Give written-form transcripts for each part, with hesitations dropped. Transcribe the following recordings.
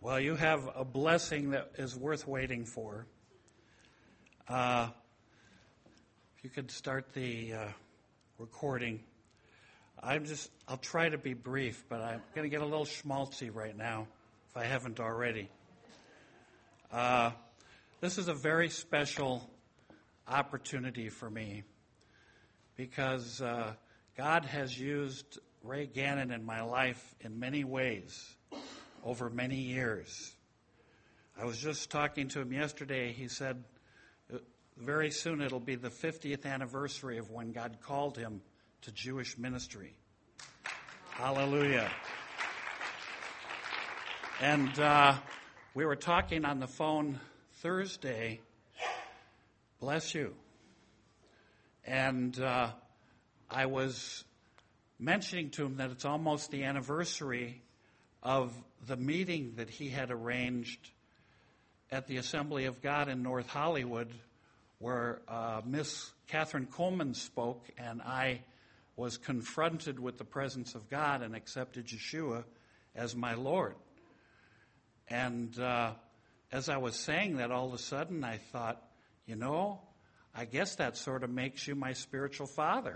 Well, you have a blessing that is worth waiting for. If you could start the recording. I'll try to be brief, but I'm going to get a little schmaltzy right now, if I haven't already. This is a very special opportunity for me because God has used Ray Gannon in my life in many ways over many years. I was just talking to him yesterday. He said very soon it'll be the 50th anniversary of when God called him to Jewish ministry. Hallelujah. And we were talking on the phone Thursday. Bless you. And I was mentioning to him that it's almost the anniversary of the meeting that he had arranged at the Assembly of God in North Hollywood, where Miss Catherine Coleman spoke, and I was confronted with the presence of God and accepted Yeshua as my Lord. And as I was saying that, all of a sudden I thought, I guess that sort of makes you my spiritual father.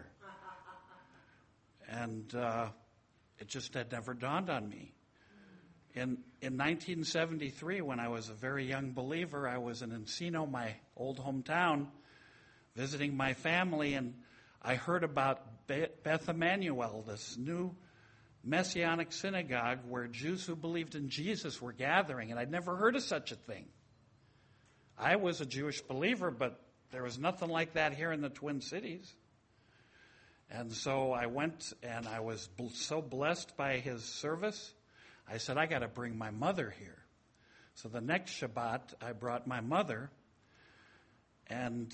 And it just had never dawned on me. In 1973, when I was a very young believer, I was in Encino, my old hometown, visiting my family, and I heard about Beth Emmanuel, this new Messianic synagogue where Jews who believed in Jesus were gathering, and I'd never heard of such a thing. I was a Jewish believer, but there was nothing like that here in the Twin Cities. And so I went, and I was so blessed by his service. I said, I got to bring my mother here. So the next Shabbat, I brought my mother, and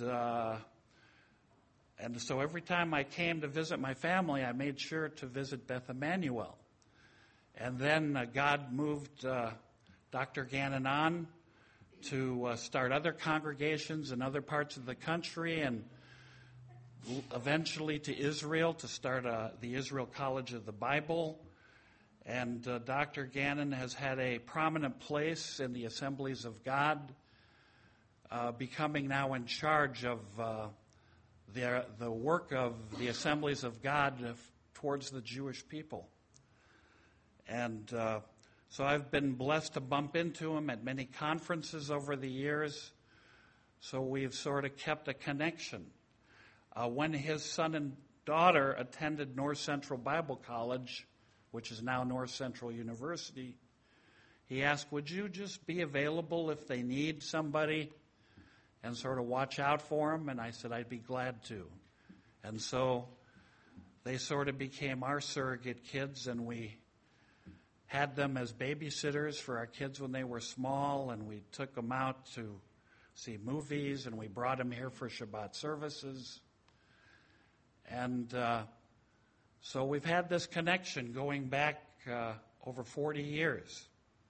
so every time I came to visit my family, I made sure to visit Beth Emmanuel. And then God moved Dr. Gannon on to start other congregations in other parts of the country, and eventually to Israel to start the Israel College of the Bible. And Dr. Gannon has had a prominent place in the Assemblies of God, becoming now in charge of the work of the Assemblies of God towards the Jewish people. And so I've been blessed to bump into him at many conferences over the years, so we've sort of kept a connection. When his son and daughter attended North Central Bible College, which is now North Central University, he asked, would you just be available if they need somebody and sort of watch out for them? And I said, I'd be glad to. And so they sort of became our surrogate kids, and we had them as babysitters for our kids when they were small, and we took them out to see movies, and we brought them here for Shabbat services. And so we've had this connection going back over 40 years.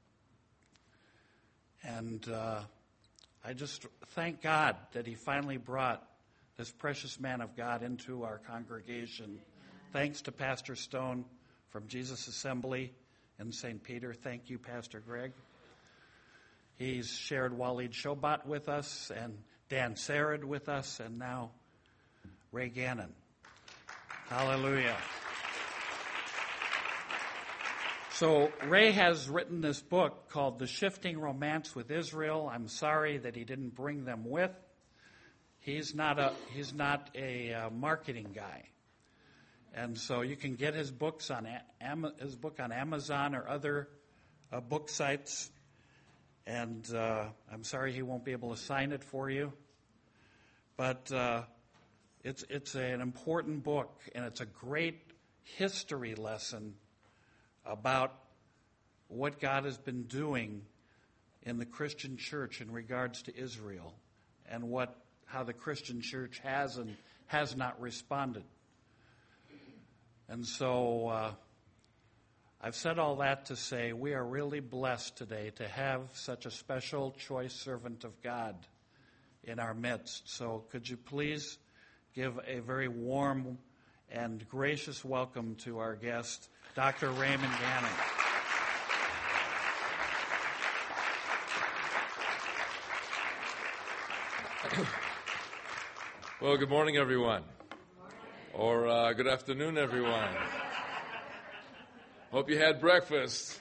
And I just thank God that he finally brought this precious man of God into our congregation. Thanks to Pastor Stone from Jesus Assembly in St. Peter. Thank you, Pastor Greg. He's shared Walid Shobat with us and Dan Sarad with us, and now Ray Gannon. Hallelujah. So Ray has written this book called The Shifting Romance with Israel. I'm sorry that he didn't bring them with. He's not a marketing guy. And so you can get his book on Amazon or other book sites. And I'm sorry he won't be able to sign it for you. But it's an important book, and it's a great history lesson about what God has been doing in the Christian church in regards to Israel, and how the Christian church has and has not responded. And so I've said all that to say we are really blessed today to have such a special choice servant of God in our midst. So could you please give a very warm and gracious welcome to our guest, Dr. Raymond Gannon. Well, good morning, everyone. Or good afternoon, everyone. Hope you had breakfast.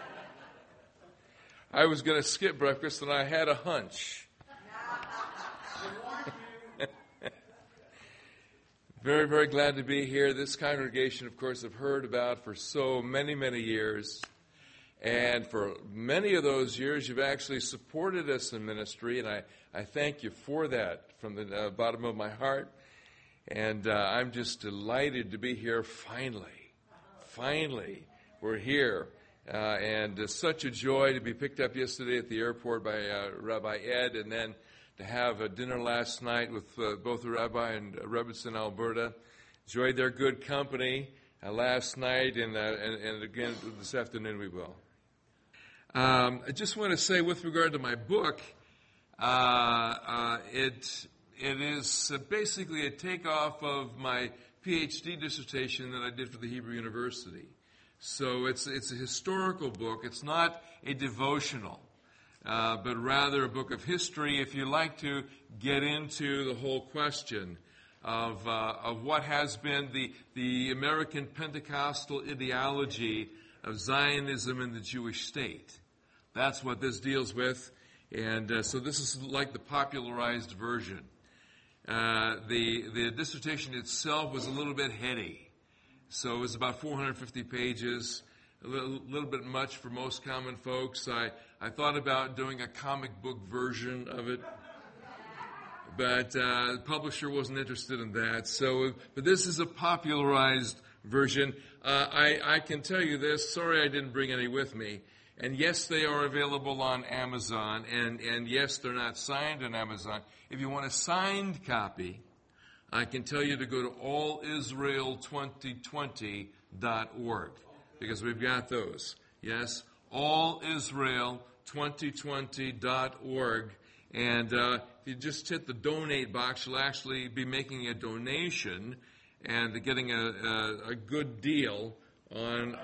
I was going to skip breakfast, and I had a hunch. Very, very glad to be here. This congregation, of course, I've heard about for so many, many years. And for many of those years, you've actually supported us in ministry, and I thank you for that from the bottom of my heart. And I'm just delighted to be here finally. Finally, we're here. And such a joy to be picked up yesterday at the airport by Rabbi Ed, and then to have a dinner last night with both the rabbi and Rebbetzin, Alberta. Enjoyed their good company last night, and again this afternoon we will. I just want to say, with regard to my book, it is basically a takeoff of my PhD dissertation that I did for the Hebrew University. So it's a historical book. It's not a devotional, but rather a book of history. If you like to get into the whole question of what has been the American Pentecostal ideology of Zionism and the Jewish state. That's what this deals with, and so this is like the popularized version. The dissertation itself was a little bit heady, so it was about 450 pages, a little bit much for most common folks. I thought about doing a comic book version of it, but the publisher wasn't interested in that. But this is a popularized version. I can tell you this. Sorry I didn't bring any with me. And yes, they are available on Amazon, and yes, they're not signed on Amazon. If you want a signed copy, I can tell you to go to allisrael2020.org, because we've got those. Yes, allisrael2020.org, and if you just hit the donate box, you'll actually be making a donation and getting a good deal on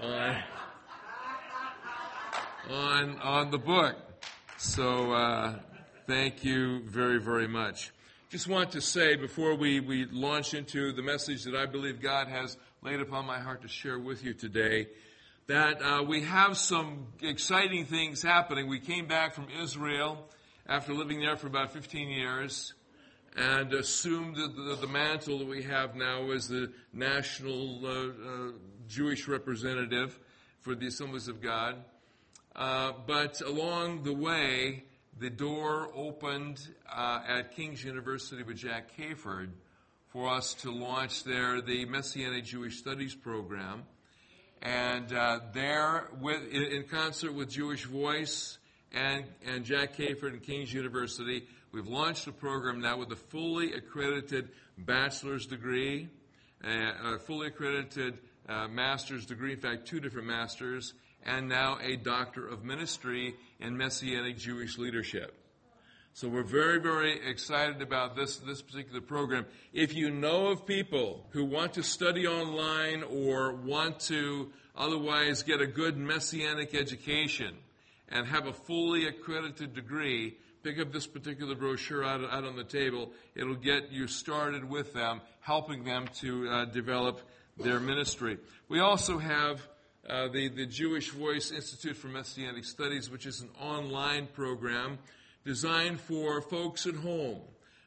the book. So thank you very, very much. Just want to say, before we launch into the message that I believe God has laid upon my heart to share with you today, that we have some exciting things happening. We came back from Israel after living there for about 15 years and assumed the mantle that we have now as the national Jewish representative for the Assemblies of God. But along the way, the door opened at King's University with Jack Hayford for us to launch there the Messianic Jewish Studies program. And there, in concert with Jewish Voice and Jack Hayford and King's University, we've launched a program now with a fully accredited bachelor's degree, a fully accredited master's degree, in fact, 2 different masters, and now a Doctor of Ministry in Messianic Jewish Leadership. So we're very, very excited about this particular program. If you know of people who want to study online or want to otherwise get a good Messianic education and have a fully accredited degree, pick up this particular brochure out on the table. It'll get you started with them, helping them to develop their ministry. We also have the Jewish Voice Institute for Messianic Studies, which is an online program designed for folks at home.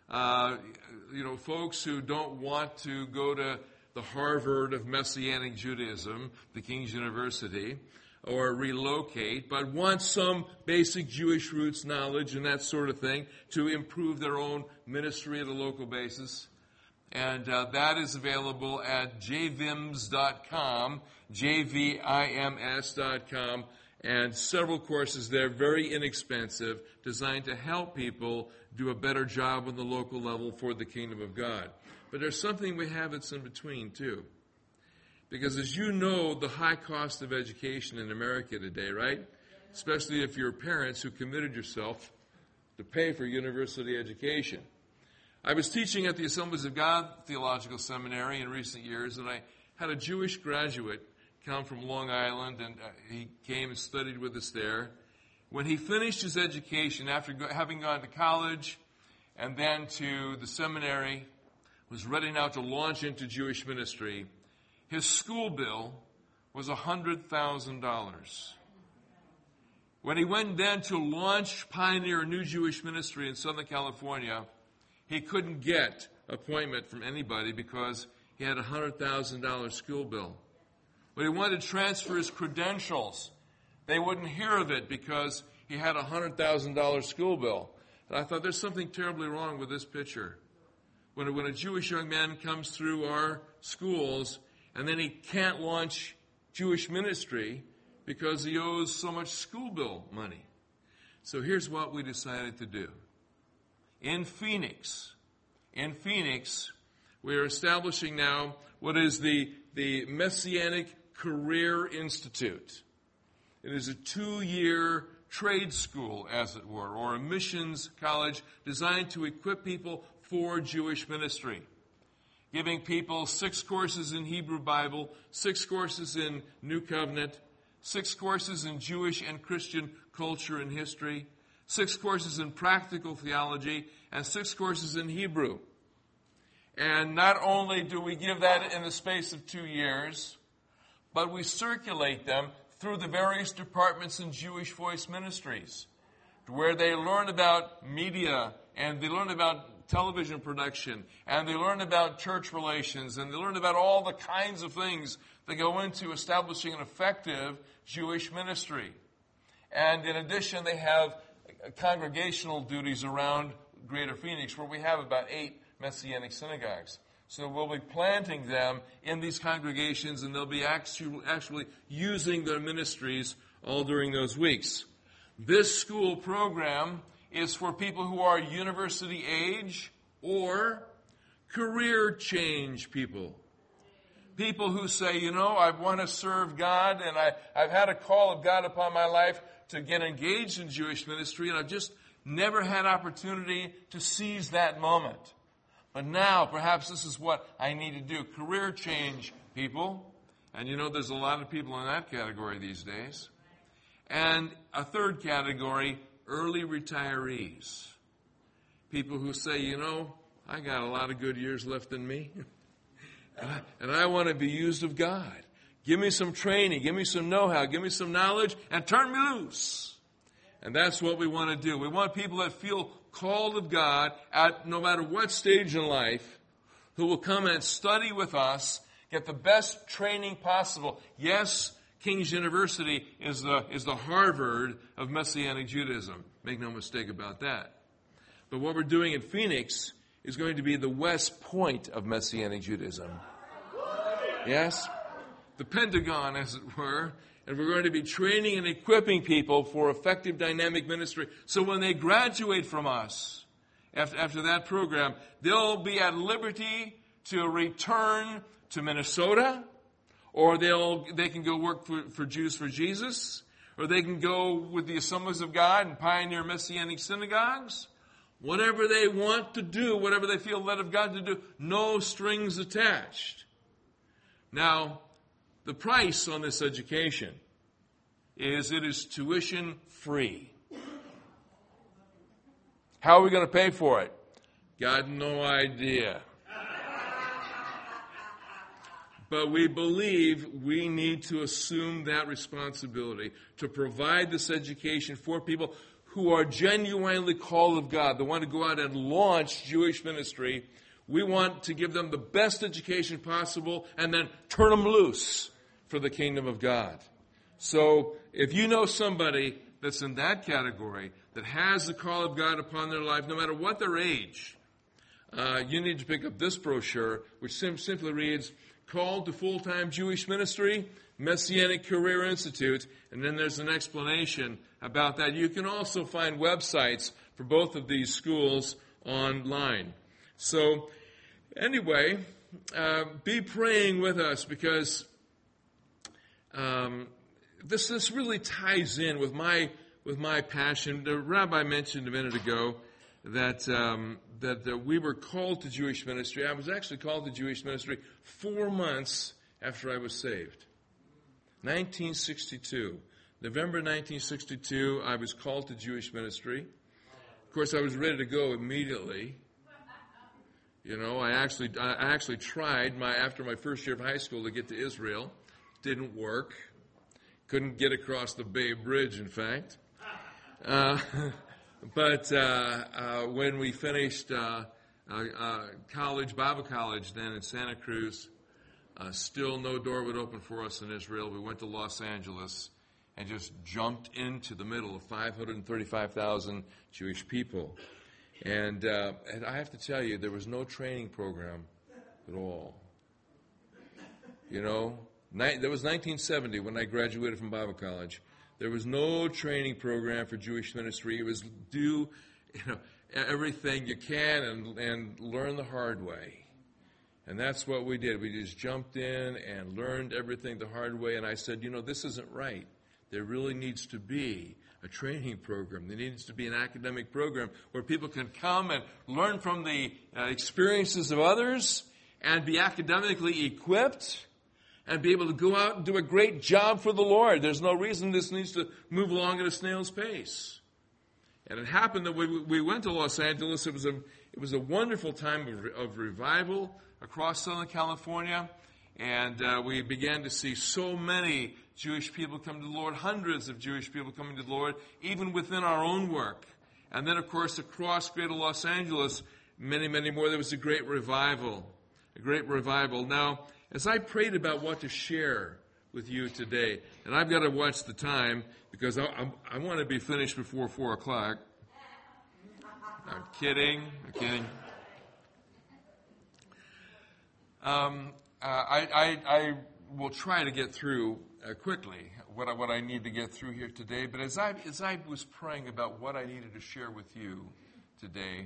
Folks who don't want to go to the Harvard of Messianic Judaism, the King's University, or relocate, but want some basic Jewish roots knowledge and that sort of thing to improve their own ministry at a local basis. And that is available at jvims.com, jvims.com, and several courses there, very inexpensive, designed to help people do a better job on the local level for the kingdom of God. But there's something we have that's in between, too. Because as you know, the high cost of education in America today, right? Especially if you're parents who committed yourself to pay for university education. I was teaching at the Assemblies of God Theological Seminary in recent years, and I had a Jewish graduate come from Long Island, and he came and studied with us there. When he finished his education, after having gone to college and then to the seminary, was ready now to launch into Jewish ministry. His school bill was $100,000. When he went then to launch, pioneer a new Jewish ministry in Southern California, he couldn't get an appointment from anybody because he had a $100,000 school bill. When he wanted to transfer his credentials, they wouldn't hear of it because he had a $100,000 school bill. And I thought, there's something terribly wrong with this picture. When a Jewish young man comes through our schools and then he can't launch Jewish ministry because he owes so much school bill money. So here's what we decided to do. In Phoenix, we are establishing now what is the Messianic Career Institute. It is a 2-year trade school, as it were, or a missions college designed to equip people for Jewish ministry, giving people 6 courses in Hebrew Bible, 6 courses in New Covenant, 6 courses in Jewish and Christian culture and history, 6 courses in practical theology, and 6 courses in Hebrew. And not only do we give that in the space of 2 years, but we circulate them through the various departments in Jewish Voice Ministries, where they learn about media, and they learn about television production, and they learn about church relations, and they learn about all the kinds of things that go into establishing an effective Jewish ministry. And in addition, they have congregational duties around Greater Phoenix, where we have about 8 Messianic synagogues. So we'll be planting them in these congregations, and they'll be actually using their ministries all during those weeks. This school program is for people who are university age or career change people. People who say, I want to serve God, and I've had a call of God upon my life to get engaged in Jewish ministry, and I've just never had opportunity to seize that moment. But now, perhaps this is what I need to do. Career change people. And there's a lot of people in that category these days. And a third category, early retirees. People who say, I got a lot of good years left in me. and I want to be used of God. Give me some training. Give me some know-how. Give me some knowledge. And turn me loose. And that's what we want to do. We want people that feel called of God at no matter what stage in life, who will come and study with us, get the best training possible. Yes, King's University is the Harvard of Messianic Judaism. Make no mistake about that. But what we're doing in Phoenix is going to be the West Point of Messianic Judaism. Yes? The Pentagon, as it were. And we're going to be training and equipping people for effective dynamic ministry. So when they graduate from us, after that program, they'll be at liberty to return to Minnesota, or they can go work for Jews for Jesus, or they can go with the Assemblies of God and pioneer Messianic synagogues. Whatever they want to do, whatever they feel led of God to do, no strings attached. Now, the price on this education is it is tuition free. How are we going to pay for it? Got no idea. But we believe we need to assume that responsibility to provide this education for people who are genuinely called of God, the want to go out and launch Jewish ministry. We want to give them the best education possible and then turn them loose for the kingdom of God. So if you know somebody that's in that category, that has the call of God upon their life, no matter what their age, you need to pick up this brochure, which simply reads, Called to Full-Time Jewish Ministry, Messianic Career Institute, and then there's an explanation about that. You can also find websites for both of these schools online. So anyway, be praying with us, because this really ties in with my passion. The rabbi mentioned a minute ago that we were called to Jewish ministry. I was actually called to Jewish ministry 4 months after I was saved. 1962. November 1962, I was called to Jewish ministry. Of course, I was ready to go immediately. You know, I actually tried after my first year of high school to get to Israel. Didn't work. Couldn't get across the Bay Bridge, in fact. But when we finished Bible college then in Santa Cruz, still no door would open for us in Israel. We went to Los Angeles and just jumped into the middle of 535,000 Jewish people. And I have to tell you, there was no training program at all. You know, that was 1970 when I graduated from Bible college. There was no training program for Jewish ministry. It was do, everything you can and learn the hard way. And that's what we did. We just jumped in and learned everything the hard way. And I said, this isn't right. There really needs to be a training program. There needs to be an academic program where people can come and learn from the experiences of others and be academically equipped and be able to go out and do a great job for the Lord. There's no reason this needs to move along at a snail's pace. And it happened that we went to Los Angeles. It was a wonderful time of revival across Southern California. And we began to see so many Jewish people come to the Lord, hundreds of Jewish people coming to the Lord, even within our own work. And then, of course, across greater Los Angeles, many, many more. There was a great revival. Now, as I prayed about what to share with you today, and I've got to watch the time because I want to be finished before 4 o'clock. I'm kidding. I will try to get through quickly what I need to get through here today. But as I was praying about what I needed to share with you today,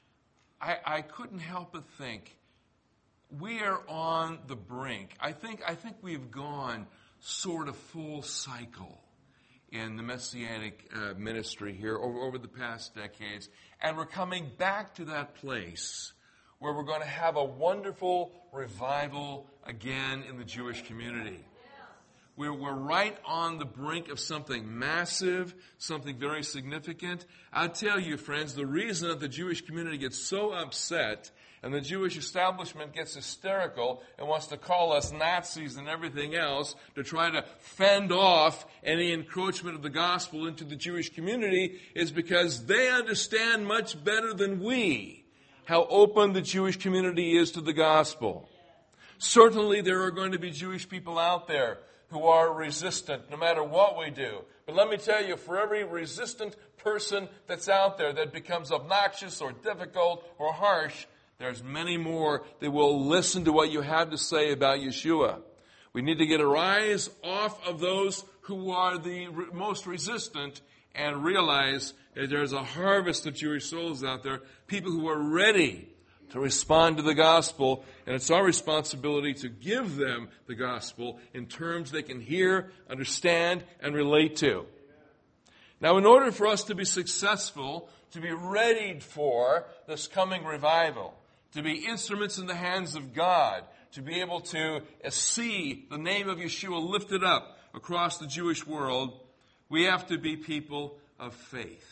I couldn't help but think we are on the brink. I think we've gone sort of full cycle in the Messianic ministry here over the past decades, and we're coming back to that place where we're going to have a wonderful revival again in the Jewish community. We're right on the brink of something massive, something very significant. I'll tell you, friends, the reason that the Jewish community gets so upset and the Jewish establishment gets hysterical and wants to call us Nazis and everything else to try to fend off any encroachment of the gospel into the Jewish community is because they understand much better than we how open the Jewish community is to the gospel. Certainly there are going to be Jewish people out there who are resistant no matter what we do. But let me tell you, for every resistant person that's out there that becomes obnoxious or difficult or harsh, there's many more that will listen to what you have to say about Yeshua. We need to get our eyes off of those who are the most resistant and realize that there's a harvest of Jewish souls out there, people who are ready to respond to the gospel, and it's our responsibility to give them the gospel in terms they can hear, understand, and relate to. Now, in order for us to be successful, to be readied for this coming revival, to be instruments in the hands of God, to be able to see the name of Yeshua lifted up across the Jewish world, we have to be people of faith.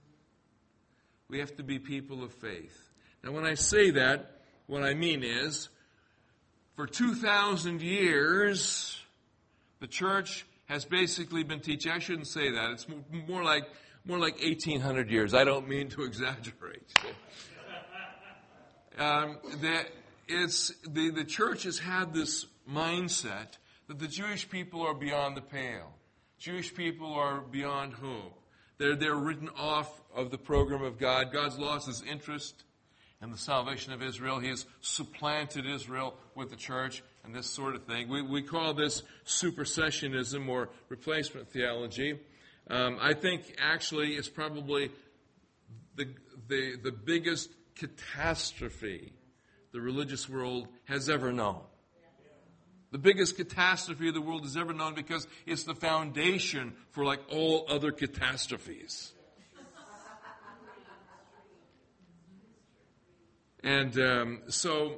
We have to be people of faith. Now, when I say that, what I mean is, for 2,000 years, the church has basically been teaching. I shouldn't say that. It's more like 1,800 years. I don't mean to exaggerate. The church has had this mindset that the Jewish people are beyond the pale. Jewish people are beyond hope. They're written off of the program of God. God's lost his interest in the salvation of Israel. He has supplanted Israel with the church and this sort of thing. We call this supersessionism or replacement theology. I think actually it's probably the biggest catastrophe the religious world has ever known. The biggest catastrophe the world has ever known because it's the foundation for like all other catastrophes. And the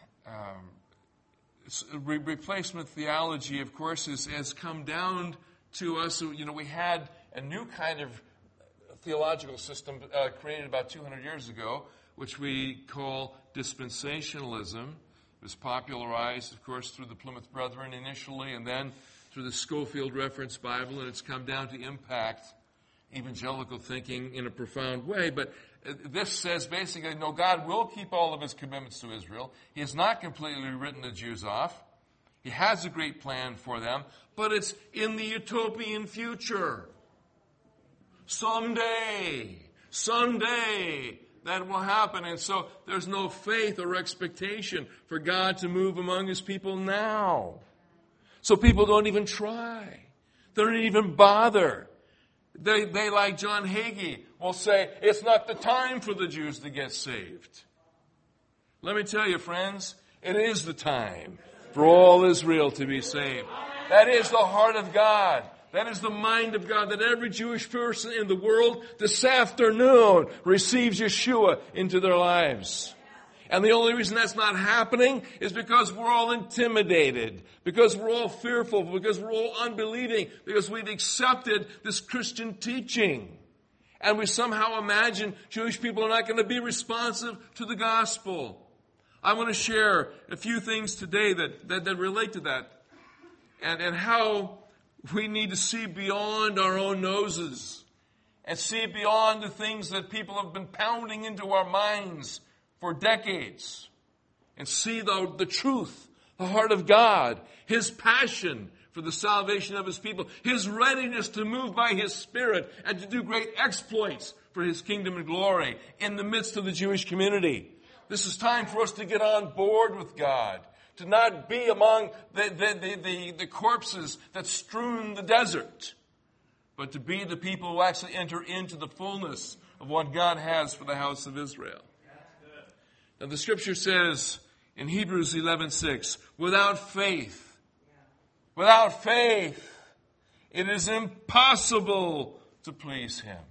replacement theology, of course, has come down to us. We had a new kind of theological system created about 200 years ago, which we call dispensationalism. It was popularized, of course, through the Plymouth Brethren initially, and then through the Schofield Reference Bible, and it's come down to impact evangelical thinking in a profound way. But this says basically, no, God will keep all of his commitments to Israel. He has not completely written the Jews off. He has a great plan for them, but it's in the utopian future. Someday, that will happen. And so there's no faith or expectation for God to move among his people now. So people don't even try. They don't even bother. They like John Hagee, will say, it's not the time for the Jews to get saved. Let me tell you, friends, it is the time for all Israel to be saved. That is the heart of God. That is the mind of God, that every Jewish person in the world this afternoon receives Yeshua into their lives. And the only reason that's not happening is because we're all intimidated, because we're all fearful, because we're all unbelieving, because we've accepted this Christian teaching. And we somehow imagine Jewish people are not going to be responsive to the gospel. I want to share a few things today that relate to that, and how we need to see beyond our own noses and see beyond the things that people have been pounding into our minds for decades and see the truth, the heart of God, his passion for the salvation of his people, his readiness to move by his Spirit and to do great exploits for his kingdom and glory in the midst of the Jewish community. This is time for us to get on board with God, to not be among the corpses that strewn the desert, but to be the people who actually enter into the fullness of what God has for the house of Israel. Now the scripture says in Hebrews 11:6, without faith, it is impossible to please him.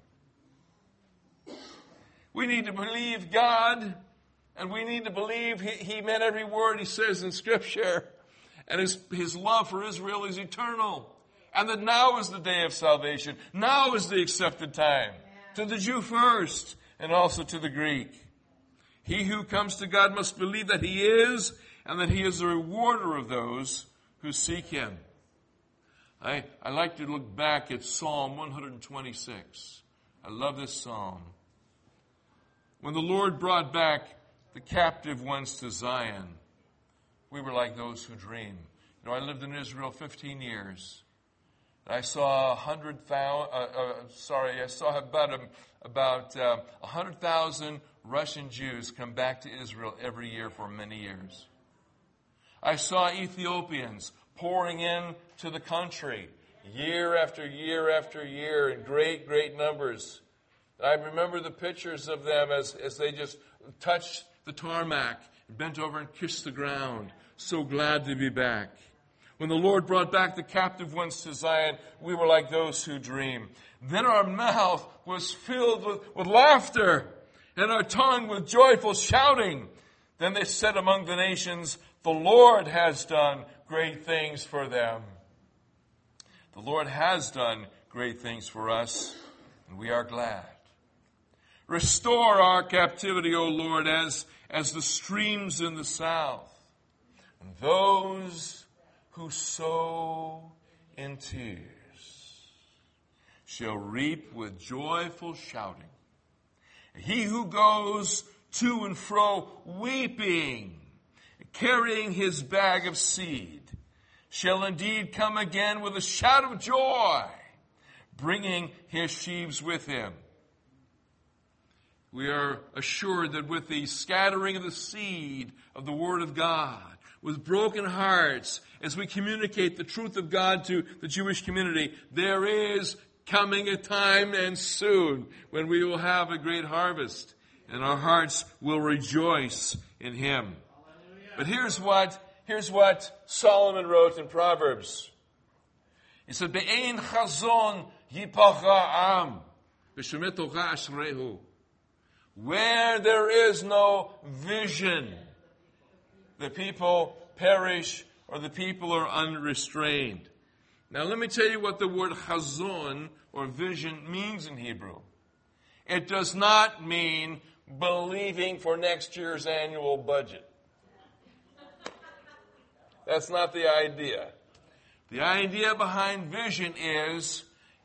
We need to believe God, and we need to believe he meant every word he says in Scripture. And his love for Israel is eternal. And that now is the day of salvation. Now is the accepted time. To the Jew first, and also to the Greek. He who comes to God must believe that he is, and that he is a rewarder of those who seek him. I like to look back at Psalm 126. I love this psalm. When the Lord brought back the captive ones to Zion, we were like those who dream. I lived in Israel 15 years. I saw about 100,000 Russian Jews come back to Israel every year for many years. I saw Ethiopians pouring in to the country year after year after year in great, great numbers. I remember the pictures of them as they just touched the tarmac, bent over and kissed the ground. So glad to be back. When the Lord brought back the captive ones to Zion, we were like those who dream. Then our mouth was filled with laughter, and our tongue with joyful shouting. Then they said among the nations, the Lord has done great things for them. The Lord has done great things for us, and we are glad. Restore our captivity, O Lord, as the streams in the south. And those who sow in tears shall reap with joyful shouting. He who goes to and fro weeping, carrying his bag of seed, shall indeed come again with a shout of joy, bringing his sheaves with him. We are assured that with the scattering of the seed of the Word of God, with broken hearts, as we communicate the truth of God to the Jewish community, there is coming a time, and soon, when we will have a great harvest, and our hearts will rejoice in Him. But here's what Solomon wrote in Proverbs. He said, "Be'ein chazon yipacha am, b'shemet tocha ashrehu." Where there is no vision, the people perish, or the people are unrestrained. Now let me tell you what the word chazon, or vision, means in Hebrew. It does not mean believing for next year's annual budget. That's not the idea. The idea behind vision is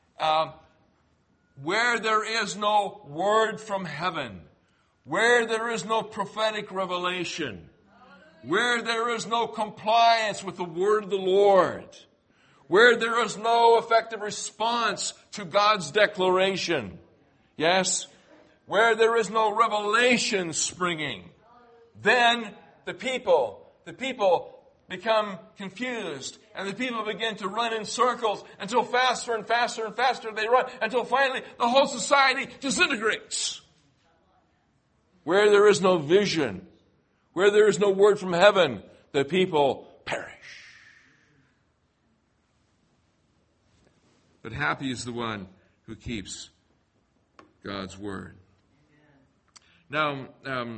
where there is no word from heaven, where there is no prophetic revelation, where there is no compliance with the word of the Lord, where there is no effective response to God's declaration. Yes? Where there is no revelation springing, then the people become confused, and the people begin to run in circles until faster and faster and faster they run, until finally the whole society disintegrates. Where there is no vision, where there is no word from heaven, the people perish. But happy is the one who keeps God's word. Now,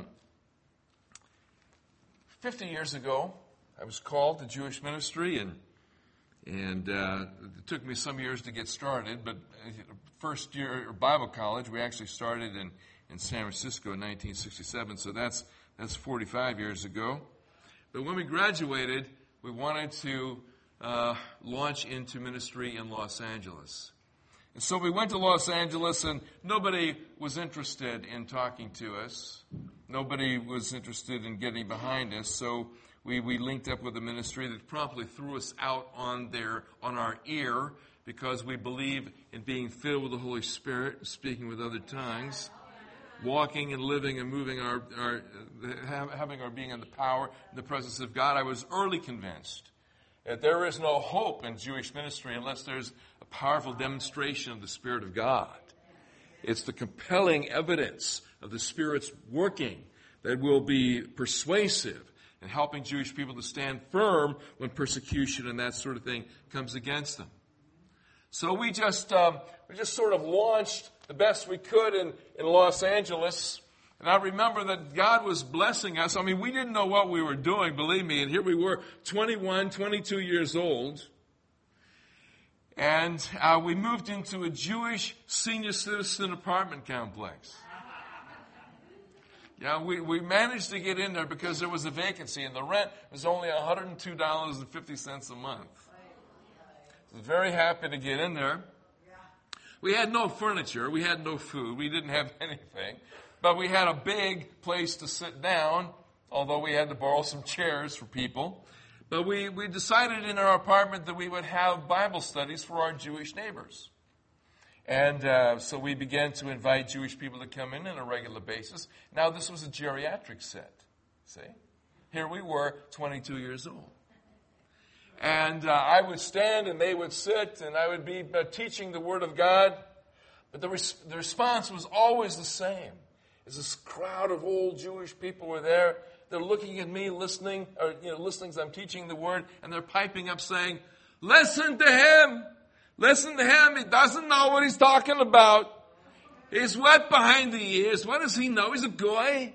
50 years ago, I was called to Jewish ministry, and it took me some years to get started, but first year Bible college, we actually started in San Francisco in 1967, so that's 45 years ago. But when we graduated, we wanted to launch into ministry in Los Angeles. And so we went to Los Angeles, and nobody was interested in talking to us. Nobody was interested in getting behind us, so we linked up with a ministry that promptly threw us out on our ear, because we believe in being filled with the Holy Spirit, speaking with other tongues, walking and living and moving having our being in the power and the presence of God. I was early convinced that there is no hope in Jewish ministry unless there's a powerful demonstration of the Spirit of God. It's the compelling evidence of the Spirit's working that will be persuasive in helping Jewish people to stand firm when persecution and that sort of thing comes against them. So we just sort of launched the best we could in Los Angeles. And I remember that God was blessing us. I mean, we didn't know what we were doing, believe me. And here we were, 21, 22 years old. And we moved into a Jewish senior citizen apartment complex. Yeah, we managed to get in there because there was a vacancy, and the rent was only $102.50 a month. I was very happy to get in there. We had no furniture. We had no food. We didn't have anything. But we had a big place to sit down, although we had to borrow some chairs for people. But we decided in our apartment that we would have Bible studies for our Jewish neighbors. And so we began to invite Jewish people to come in on a regular basis. Now this was a geriatric set. See? Here we were, 22 years old. And I would stand and they would sit, and I would be teaching the Word of God. But the response was always the same. As this crowd of old Jewish people were there, they're looking at me, listening as I'm teaching the Word, and they're piping up saying, "Listen to him! Listen to him! He doesn't know what he's talking about. He's wet behind the ears. What does he know? He's a goy."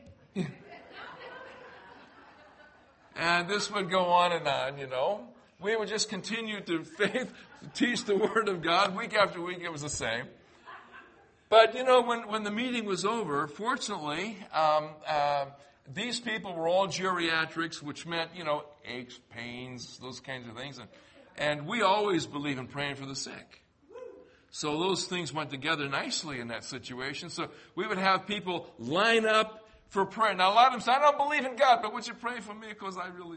And this would go on and on, you know. We would just continue to teach the Word of God. Week after week, it was the same. But, you know, when the meeting was over, fortunately, these people were all geriatrics, which meant, you know, aches, pains, those kinds of things. And we always believe in praying for the sick. So those things went together nicely in that situation. So we would have people line up for prayer. Now, a lot of them say, "I don't believe in God, but would you pray for me? Because I really..."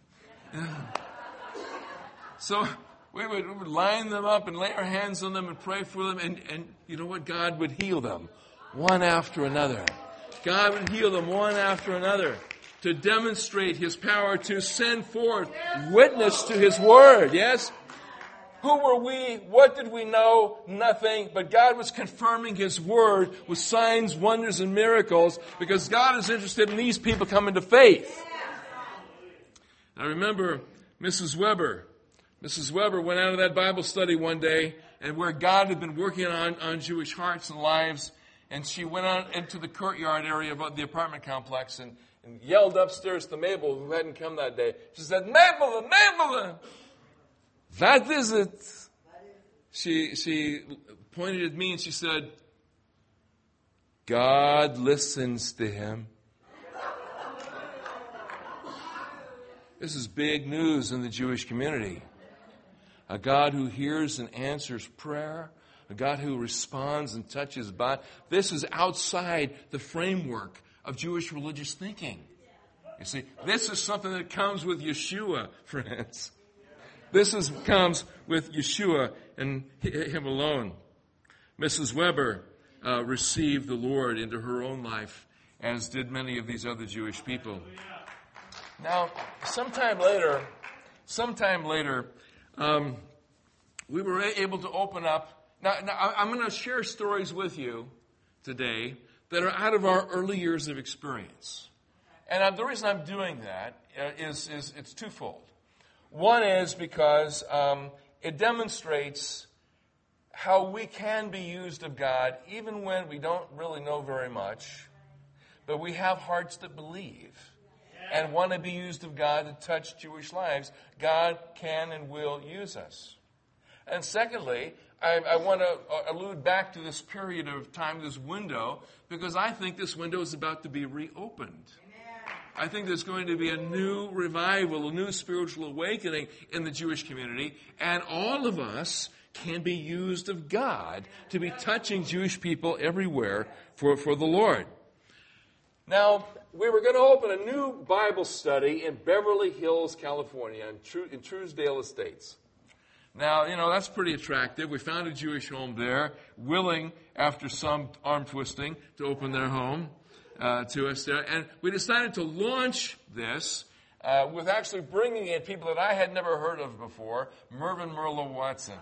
So we would line them up and lay our hands on them and pray for them. And you know what? God would heal them one after another. God would heal them one after another to demonstrate His power, to send forth witness to His Word. Yes? Who were we? What did we know? Nothing. But God was confirming His Word with signs, wonders, and miracles, because God is interested in these people coming to faith. I remember Mrs. Weber. Mrs. Weber went out of that Bible study one day, and where God had been working on Jewish hearts and lives, and she went out into the courtyard area of the apartment complex and yelled upstairs to Mabel, who hadn't come that day. She said, "Mabel! Mabel!" That is it. She pointed at me and she said, God listens to him. This is big news in the Jewish community. A God who hears and answers prayer. A God who responds and touches body. This is outside the framework of Jewish religious thinking. You see, this is something that comes with Yeshua, friends. This comes with Yeshua and him alone. Mrs. Weber received the Lord into her own life, as did many of these other Jewish people. Now, sometime later, we were able to open up. Now I'm going to share stories with you today that are out of our early years of experience. And the reason I'm doing that is it's twofold. One is because it demonstrates how we can be used of God even when we don't really know very much, but we have hearts that believe and want to be used of God to touch Jewish lives. God can and will use us. And secondly, I want to allude back to this period of time, this window, because I think this window is about to be reopened. I think there's going to be a new revival, a new spiritual awakening in the Jewish community, and all of us can be used of God to be touching Jewish people everywhere for the Lord. Now, we were going to open a new Bible study in Beverly Hills, California, in Truesdale Estates. Now, that's pretty attractive. We found a Jewish home there, willing, after some arm twisting, to open their home to us there. And we decided to launch this with actually bringing in people that I had never heard of before, Mervyn Merla Watson.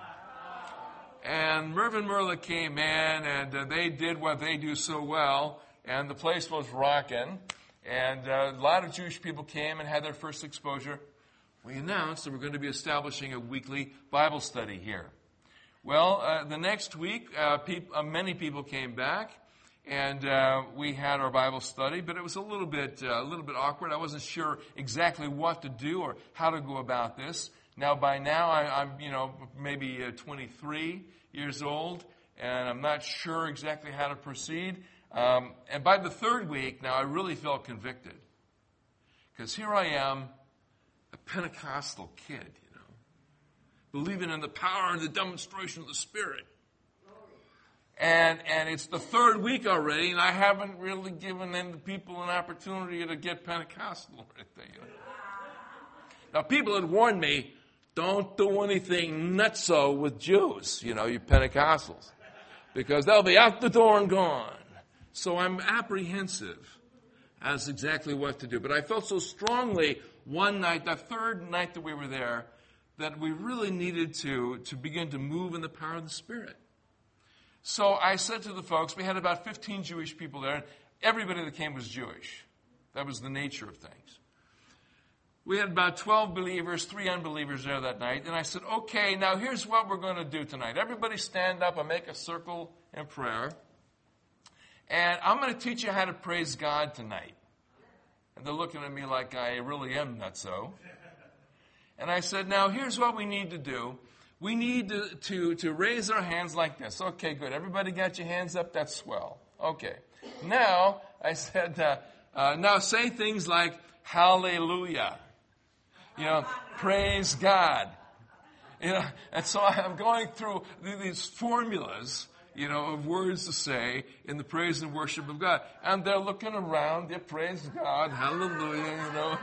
And Mervyn Merla came in, and they did what they do so well, and the place was rocking. And a lot of Jewish people came and had their first exposure. We announced that we're going to be establishing a weekly Bible study here. Well, the next week, many people came back, and we had our Bible study, but it was a little bit awkward. I wasn't sure exactly what to do or how to go about this. Now, by now, I'm maybe 23 years old, and I'm not sure exactly how to proceed. And by the third week, now I really felt convicted, because here I am, a Pentecostal kid, believing in the power and the demonstration of the Spirit. And it's the third week already, and I haven't really given the people an opportunity to get Pentecostal or anything. Now, people had warned me, don't do anything nutso with Jews, you Pentecostals, because they'll be out the door and gone. So I'm apprehensive as exactly what to do. But I felt so strongly one night, that third night that we were there, that we really needed to begin to move in the power of the Spirit. So I said to the folks, we had about 15 Jewish people there, and everybody that came was Jewish. That was the nature of things. We had about 12 believers, 3 unbelievers there that night, and I said, okay, now here's what we're going to do tonight. Everybody stand up and make a circle in prayer, and I'm going to teach you how to praise God tonight. And they're looking at me like I really am nutso. And I said, now here's what we need to do. We need to raise our hands like this. Okay, good. Everybody got your hands up? That's swell. Okay. Now, I said, now say things like, hallelujah. Praise God. And so I'm going through these formulas, of words to say in the praise and worship of God. And they're looking around, they praise God, hallelujah,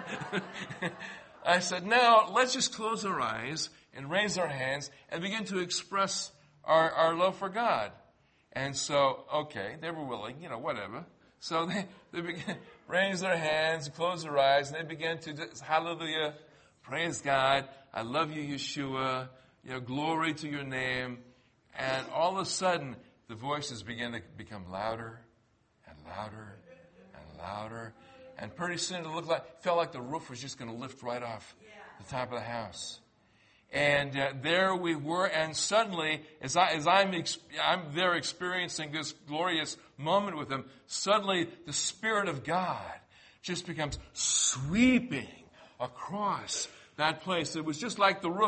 I said, now let's just close our eyes and raise our hands and begin to express our love for God. And so, okay, they were willing, whatever. So they began raise their hands, close their eyes, and they began to just, hallelujah, praise God, I love you, Yeshua, glory to your name. And all of a sudden, the voices began to become louder and louder and louder. And pretty soon it felt like the roof was just going to lift right off the top of the house. And there we were, and suddenly, as I'm there experiencing this glorious moment with him, suddenly the Spirit of God just becomes sweeping across that place. It was just like the roof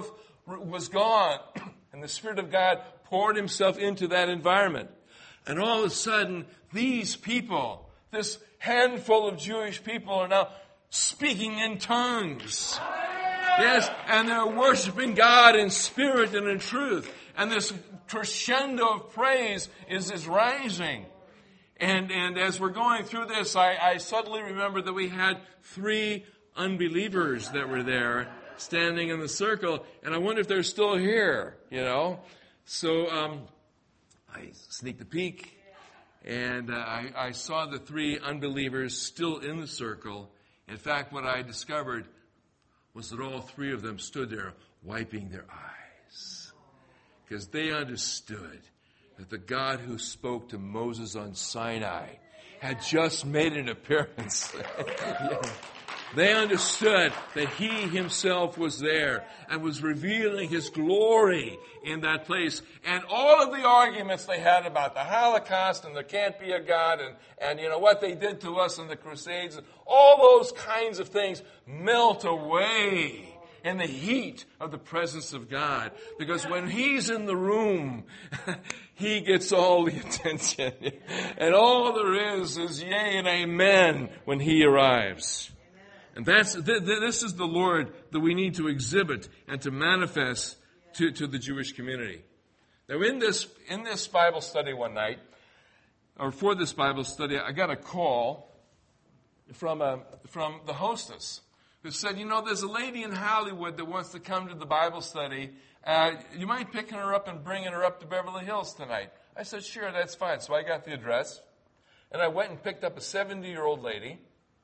was gone. And the Spirit of God poured himself into that environment. And all of a sudden, these people, this handful of Jewish people, are now speaking in tongues. Yes, and they're worshiping God in spirit and in truth. And this crescendo of praise is rising. And as we're going through this, I suddenly remember that we had 3 unbelievers that were there standing in the circle, and I wonder if they're still here, So I sneaked a peek, and I saw the 3 unbelievers still in the circle. In fact, what I discovered was that all 3 of them stood there wiping their eyes, because they understood that the God who spoke to Moses on Sinai had just made an appearance. They understood that he himself was there and was revealing his glory in that place. And all of the arguments they had about the Holocaust and there can't be a God and what they did to us in the Crusades, all those kinds of things melt away in the heat of the presence of God. Because when he's in the room, he gets all the attention. And all there is yea and amen when he arrives. And this is the Lord that we need to exhibit and to manifest to the Jewish community. Now in this Bible study one night, or for this Bible study, I got a call from the hostess who said, there's a lady in Hollywood that wants to come to the Bible study. You mind picking her up and bringing her up to Beverly Hills tonight? I said, sure, that's fine. So I got the address, and I went and picked up a 70-year-old lady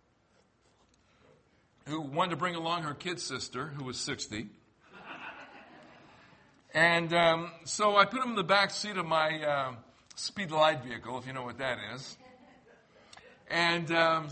who wanted to bring along her kid sister, who was 60. And so I put them in the back seat of my Speed Light vehicle, if you know what that is. And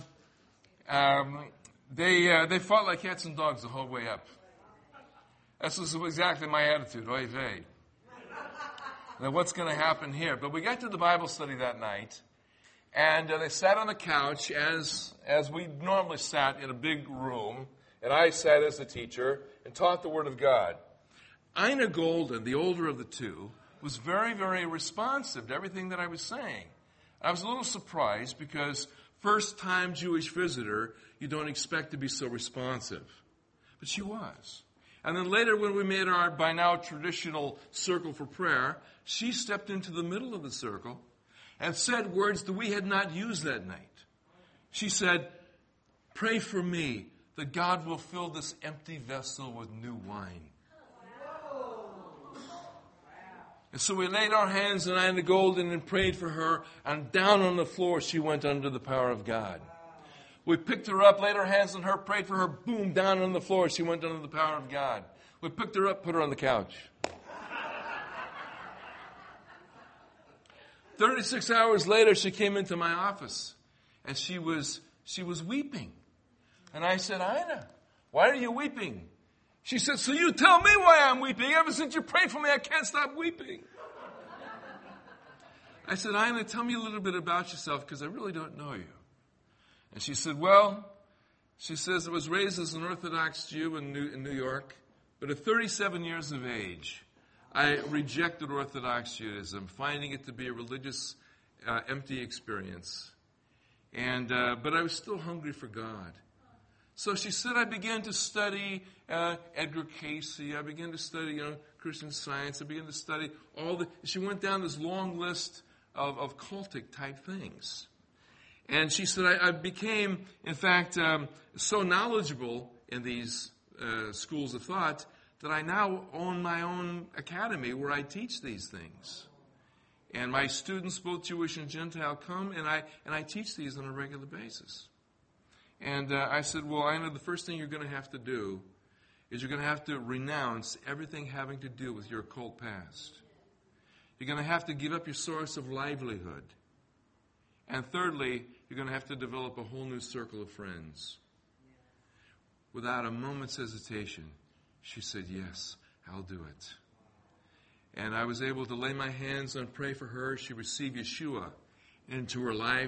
they fought like cats and dogs the whole way up. This was exactly my attitude. Oy vey. Now what's going to happen here? But we got to the Bible study that night, and they sat on the couch as we normally sat in a big room, and I sat as the teacher and taught the Word of God. Ina Golden, the older of the 2, was very, very responsive to everything that I was saying. I was a little surprised because first-time Jewish visitor, you don't expect to be so responsive. But she was. And then later when we made our, by now, traditional circle for prayer, she stepped into the middle of the circle and said words that we had not used that night. She said, "Pray for me that God will fill this empty vessel with new wine." And so we laid our hands on Ina Golden and prayed for her, and down on the floor she went under the power of God. We picked her up, laid our hands on her, prayed for her, boom, down on the floor she went under the power of God. We picked her up, put her on the couch. 36 hours later, she came into my office, and she was weeping. And I said, "Ina, why are you weeping?" She said, "So you tell me why I'm weeping. Ever since you prayed for me, I can't stop weeping." I said, "Ina, tell me a little bit about yourself, because I really don't know you." And she said, she says, "I was raised as an Orthodox Jew in New York, but at 37 years of age, I rejected Orthodox Judaism, finding it to be a religious, empty experience. But I was still hungry for God. So she said, I began to study Edgar Casey. I began to study, Christian Science. I began to study she went down this long list of cultic type things. And she said, I became, in fact, so knowledgeable in these schools of thought that I now own my own academy where I teach these things. And my students, both Jewish and Gentile, come and I teach these on a regular basis. And I said, well, I know the first thing you're going to have to do is you're going to have to renounce everything having to do with your occult past. You're going to have to give up your source of livelihood. And thirdly, you're going to have to develop a whole new circle of friends. Without a moment's hesitation, she said, yes, I'll do it. And I was able to lay my hands and pray for her. She received Yeshua into her life.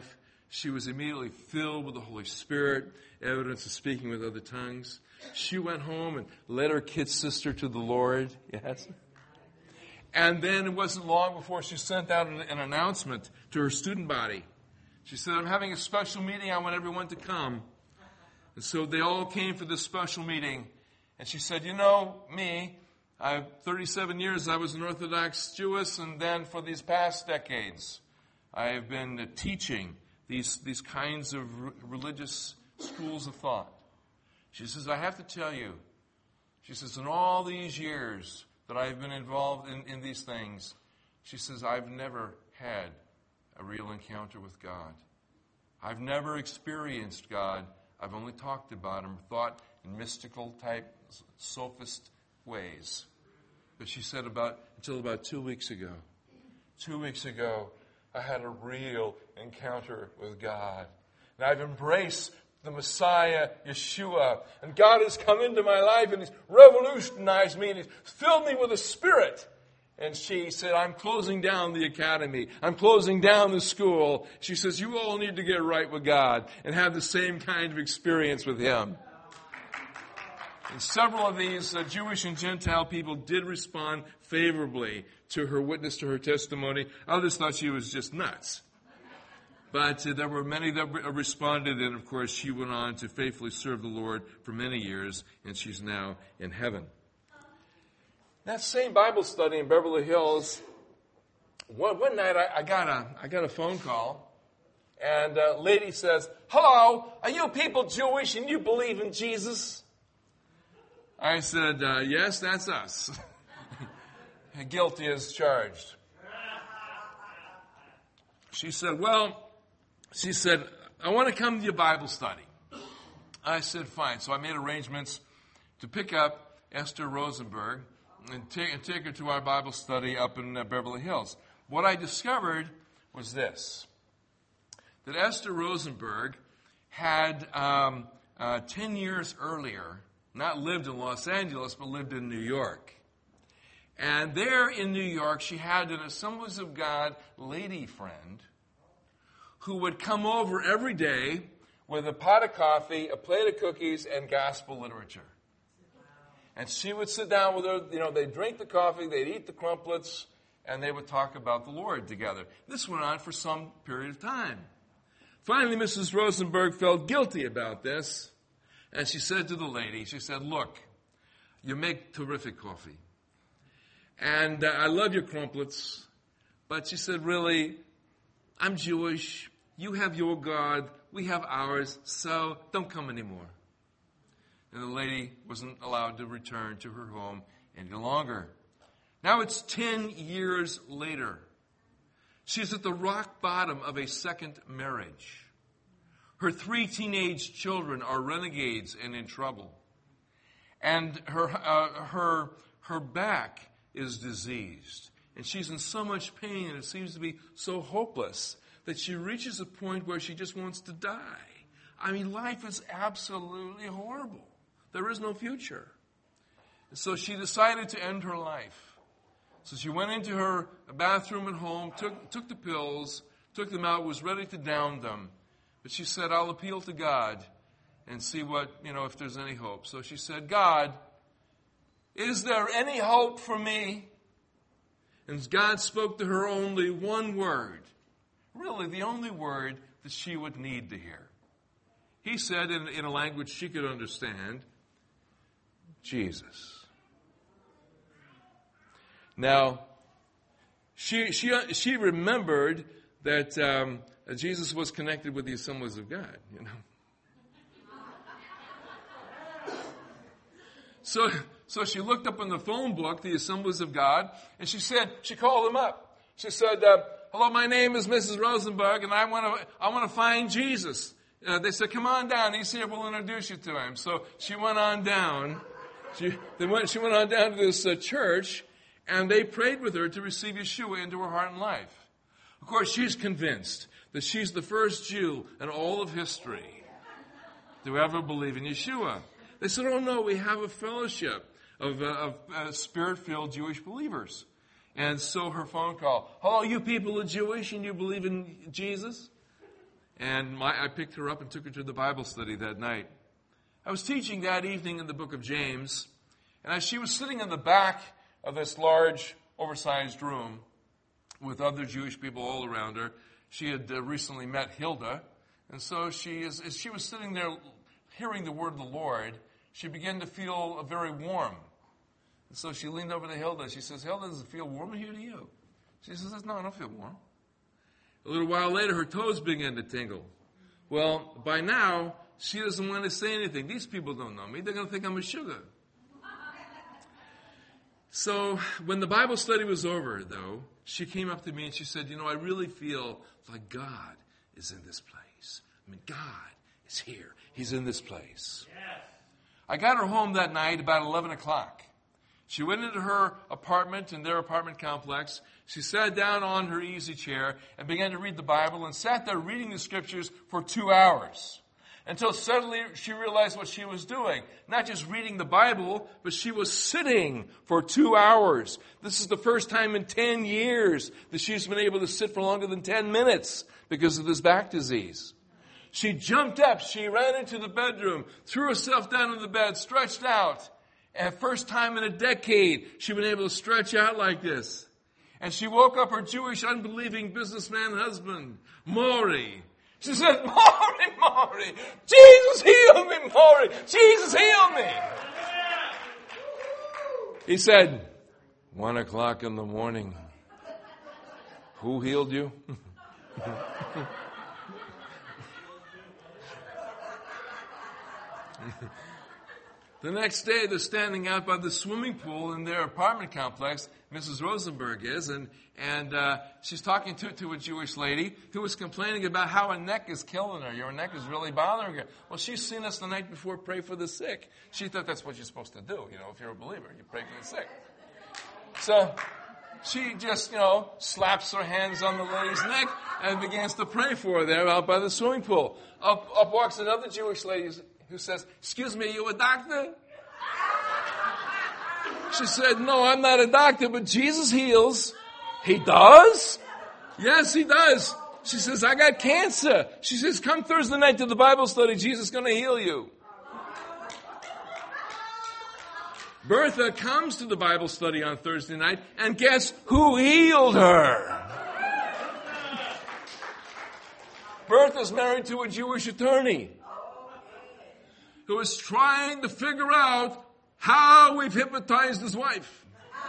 She was immediately filled with the Holy Spirit, evidence of speaking with other tongues. She went home and led her kid sister to the Lord. Yes. And then it wasn't long before she sent out an announcement to her student body. She said, I'm having a special meeting. I want everyone to come. And so they all came for this special meeting. And she said, you know, me, 37 years I was an Orthodox Jewess, and then for these past decades, I have been teaching these kinds of religious schools of thought. She says, I have to tell you, she says, in all these years that I've been involved in these things, she says, I've never had a real encounter with God. I've never experienced God. I've only talked about Him, thought in mystical type, sophist ways. But she said until about 2 weeks ago. 2 weeks ago, I had a real encounter with God. And I've embraced the Messiah, Yeshua. And God has come into my life and He's revolutionized me and He's filled me with the Spirit. And she said, I'm closing down the academy. I'm closing down the school. She says, you all need to get right with God and have the same kind of experience with Him. And several of these Jewish and Gentile people did respond favorably to her witness, to her testimony. Others thought she was just nuts. But there were many that responded, and of course she went on to faithfully serve the Lord for many years, and she's now in heaven. That same Bible study in Beverly Hills, one night I got a phone call, and a lady says, hello, are you people Jewish and you believe in Jesus? I said, yes, that's us. Guilty as charged. She said, I want to come to your Bible study. I said, fine. So I made arrangements to pick up Esther Rosenberg and take her to our Bible study up in Beverly Hills. What I discovered was this, that Esther Rosenberg had 10 years earlier not lived in Los Angeles, but lived in New York. And there in New York, she had an Assemblies of God lady friend who would come over every day with a pot of coffee, a plate of cookies, and gospel literature. And she would sit down with her, they'd drink the coffee, they'd eat the crumplets, and they would talk about the Lord together. This went on for some period of time. Finally, Mrs. Rosenberg felt guilty about this, and she said to the lady, she said, look, you make terrific coffee, and I love your crumplets, but she said, really, I'm Jewish, you have your God, we have ours, so don't come anymore. And the lady wasn't allowed to return to her home any longer. Now it's 10 years later. She's at the rock bottom of a second marriage. Her 3 teenage children are renegades and in trouble. And her back is diseased. And she's in so much pain, and it seems to be so hopeless that she reaches a point where she just wants to die. I mean, life is absolutely horrible. There is no future. And so she decided to end her life. So she went into her bathroom at home, took the pills, took them out, was ready to down them. But she said, I'll appeal to God and see if there's any hope. So she said, God, is there any hope for me? And God spoke to her only one word, really the only word that she would need to hear. He said in a language she could understand, Jesus. Now, she remembered that Jesus was connected with the Assemblies of God, So she looked up in the phone book, the Assemblies of God, and she called them up. She said, hello, my name is Mrs. Rosenberg, and I want to find Jesus. They said, come on down. He's here. We'll introduce you to him. So she went on down. She went on down to this church, and they prayed with her to receive Yeshua into her heart and life. Of course, she's convinced that she's the first Jew in all of history to ever believe in Yeshua. They said, oh no, we have a fellowship of Spirit-filled Jewish believers. And so her phone call, hello, you people are Jewish and you believe in Jesus? And I picked her up and took her to the Bible study that night. I was teaching that evening in the book of James, and as she was sitting in the back of this large, oversized room with other Jewish people all around her, she had recently met Hilda, and so as she was sitting there hearing the word of the Lord, she began to feel very warm. And so she leaned over to Hilda. She says, "Hilda, does it feel warm here to you?" She says, "No, I don't feel warm." A little while later, her toes began to tingle. Well, by now, she doesn't want to say anything. These people don't know me. They're going to think I'm a sugar. So when the Bible study was over, though, she came up to me and she said, "I really feel like God is in this place. I mean, God is here. He's in this place." Yes. I got her home that night about 11 o'clock. She went into her apartment in their apartment complex. She sat down on her easy chair and began to read the Bible and sat there reading the scriptures for 2 hours. Until suddenly she realized what she was doing. Not just reading the Bible, but she was sitting for 2 hours. This is the first time in 10 years that she's been able to sit for longer than 10 minutes because of this back disease. She jumped up, she ran into the bedroom, threw herself down on the bed, stretched out. And first time in a decade, she'd been able to stretch out like this. And she woke up her Jewish, unbelieving businessman husband, Maury. She said, Maury, Jesus healed me, Maury, Jesus healed me. He said, 1 o'clock in the morning. Who healed you? The next day, they're standing out by the swimming pool in their apartment complex. Mrs. Rosenberg is, and she's talking to a Jewish lady who was complaining about how her neck is killing her. Your neck is really bothering her. Well, she's seen us the night before pray for the sick. She thought that's what you're supposed to do. If you're a believer, you pray for the sick. So she just, slaps her hands on the lady's neck and begins to pray for her there out by the swimming pool. Up walks another Jewish lady who says, "Excuse me, are you a doctor?" She said, "No, I'm not a doctor, but Jesus heals." "He does?" "Yes, he does." She says, "I got cancer." She says, "Come Thursday night to the Bible study. Jesus is going to heal you." Bertha comes to the Bible study on Thursday night, and guess who healed her? Bertha's married to a Jewish attorney who is trying to figure out how we've hypnotized his wife.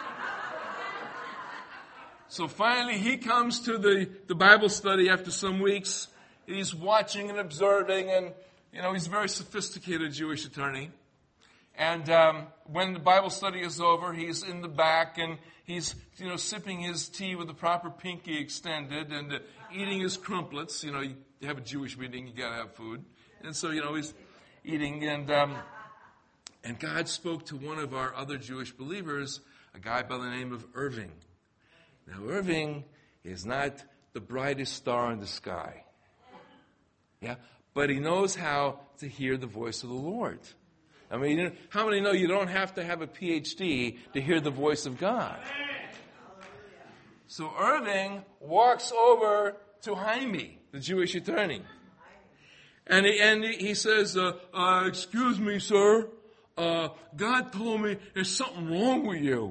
So finally he comes to the Bible study after some weeks. He's watching and observing, and he's a very sophisticated Jewish attorney. And when the Bible study is over, he's in the back and he's sipping his tea with the proper pinky extended and eating his crumpets. You have a Jewish meeting, you got to have food. And so he's eating, and God spoke to one of our other Jewish believers, a guy by the name of Irving. Now, Irving is not the brightest star in the sky. Yeah, but he knows how to hear the voice of the Lord. I mean, how many know you don't have to have a PhD to hear the voice of God? So Irving walks over to Jaime, the Jewish attorney. And he says, "Excuse me, sir. God told me there's something wrong with you."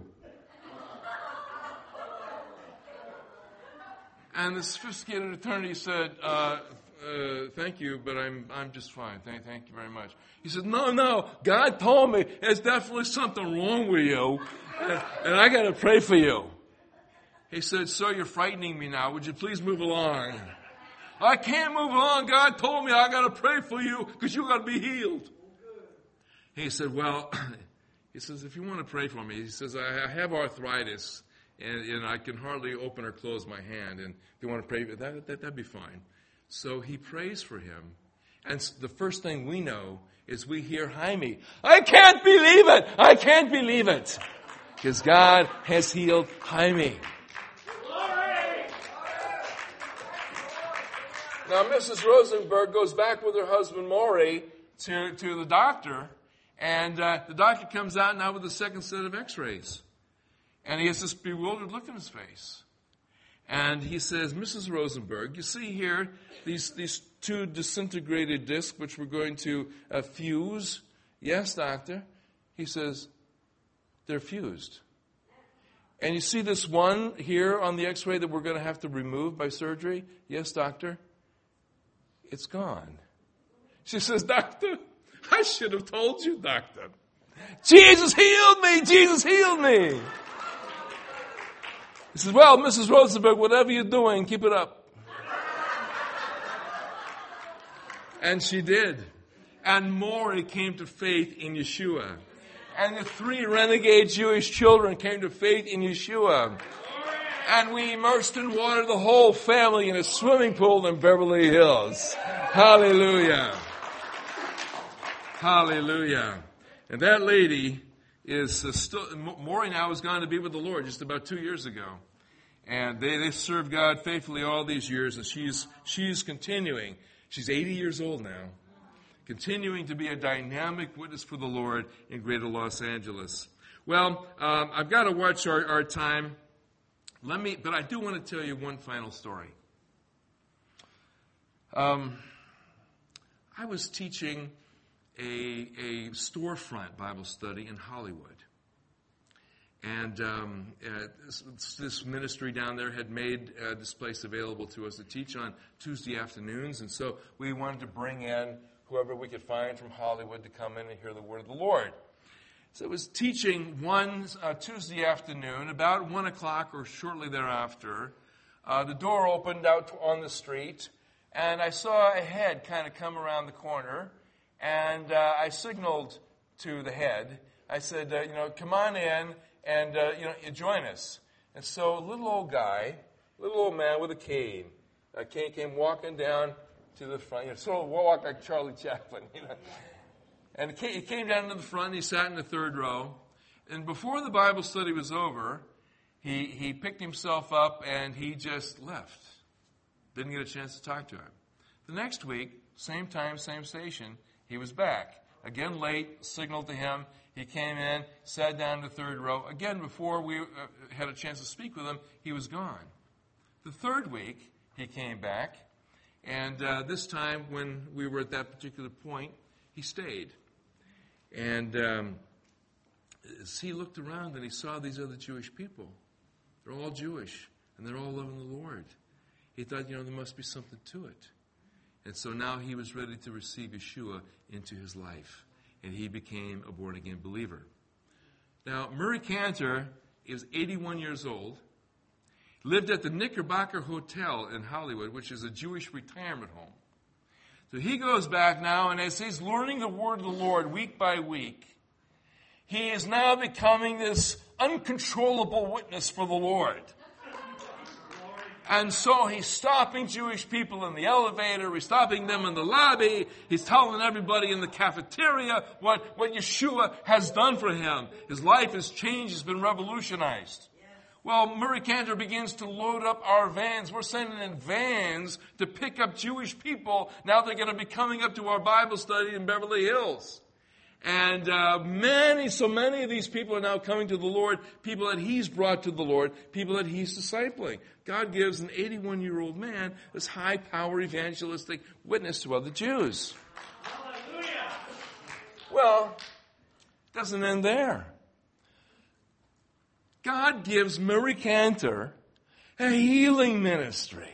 And the sophisticated attorney said, "Thank you, but I'm just fine. Thank you very much." He said, No. God told me there's definitely something wrong with you, and I got to pray for you." He said, "Sir, you're frightening me now. Would you please move along?" "I can't move along. God told me I got to pray for you because you got to be healed." He said, "Well," he says, "if you want to pray for me," he says, "I have arthritis and I can hardly open or close my hand. And if you want to pray, that'd be fine." So he prays for him. And the first thing we know is we hear Jaime, "I can't believe it. I can't believe it." Because God has healed Jaime. Now, Mrs. Rosenberg goes back with her husband, Maury, to the doctor. And the doctor comes out now with the second set of x-rays. And he has this bewildered look in his face. And he says, Mrs. Rosenberg, you see here these two disintegrated discs which we're going to fuse? Yes, doctor. He says, they're fused. And you see this one here on the x-ray that we're going to have to remove by surgery? Yes, doctor. It's gone. She says, doctor, I should have told you, doctor. Jesus healed me! Jesus healed me! He says, well, Mrs. Rosenberg, whatever you're doing, keep it up. And she did. And Maury came to faith in Yeshua. And the 3 renegade Jewish children came to faith in Yeshua. And we immersed in water the whole family in a swimming pool in Beverly Hills. Hallelujah. Hallelujah. And that lady is still, Maury now has gone to be with the Lord just about 2 years ago. And they served God faithfully all these years, and she's continuing. She's 80 years old now. Continuing to be a dynamic witness for the Lord in Greater Los Angeles. Well, I've got to watch our time. But I do want to tell you one final story. I was teaching a storefront Bible study in Hollywood. And this ministry down there had made this place available to us to teach on Tuesday afternoons. And so we wanted to bring in whoever we could find from Hollywood to come in and hear the word of the Lord. So I was teaching one Tuesday afternoon, about 1 o'clock or shortly thereafter. The door opened out on the street, and I saw a head kind of come around the corner, and I signaled to the head. I said, come on in and, join us. And so a little old man with a cane, came walking down to the front, sort of walk like Charlie Chaplin, And he came down to the front, and he sat in the 3rd row. And before the Bible study was over, he picked himself up, and he just left. Didn't get a chance to talk to him. The next week, same time, same station, he was back. Again late, signaled to him. He came in, sat down in the 3rd row. Again, before we had a chance to speak with him, he was gone. The 3rd week, he came back. And this time, when we were at that particular point, he stayed. And as he looked around and he saw these other Jewish people, they're all Jewish, and they're all loving the Lord. He thought, there must be something to it. And so now he was ready to receive Yeshua into his life. And he became a born-again believer. Now, Murray Cantor is 81 years old. Lived at the Knickerbocker Hotel in Hollywood, which is a Jewish retirement home. So he goes back now, and as he's learning the word of the Lord week by week, he is now becoming this uncontrollable witness for the Lord. And so he's stopping Jewish people in the elevator, he's stopping them in the lobby, he's telling everybody in the cafeteria what Yeshua has done for him. His life has changed, he's been revolutionized. Well, Murray Cantor begins to load up our vans. We're sending in vans to pick up Jewish people. Now they're going to be coming up to our Bible study in Beverly Hills. And so many of these people are now coming to the Lord, people that he's brought to the Lord, people that he's discipling. God gives an 81-year-old man this high-power evangelistic witness to other Jews. Hallelujah! Well, it doesn't end there. God gives Murray Cantor a healing ministry.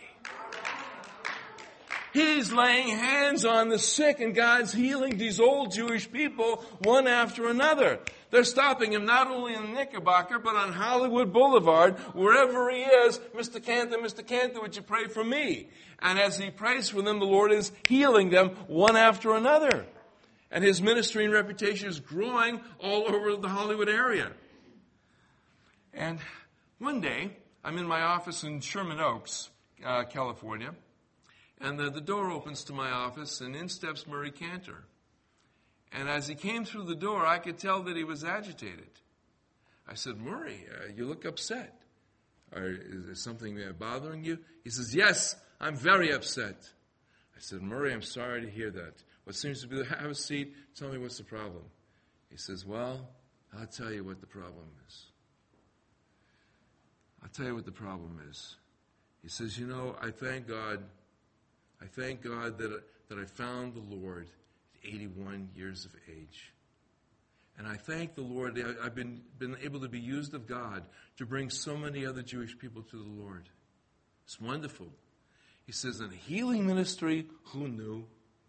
He's laying hands on the sick, and God's healing these old Jewish people one after another. They're stopping him not only in Knickerbocker, but on Hollywood Boulevard, wherever he is. Mr. Cantor, would you pray for me? And as he prays for them, the Lord is healing them one after another. And his ministry and reputation is growing all over the Hollywood area. And one day, I'm in my office in Sherman Oaks, California, and the door opens to my office, and in steps Murray Cantor. And as he came through the door, I could tell that he was agitated. I said, Murray, you look upset. Is there something bothering you? He says, yes, I'm very upset. I said, Murray, I'm sorry to hear that. What seems to be, have a seat, tell me what's the problem. He says, well, I'll tell you what the problem is. I'll tell you what the problem is. He says, I thank God. I thank God that I found the Lord at 81 years of age. And I thank the Lord that I've been able to be used of God to bring so many other Jewish people to the Lord. It's wonderful. He says, in a healing ministry, who knew?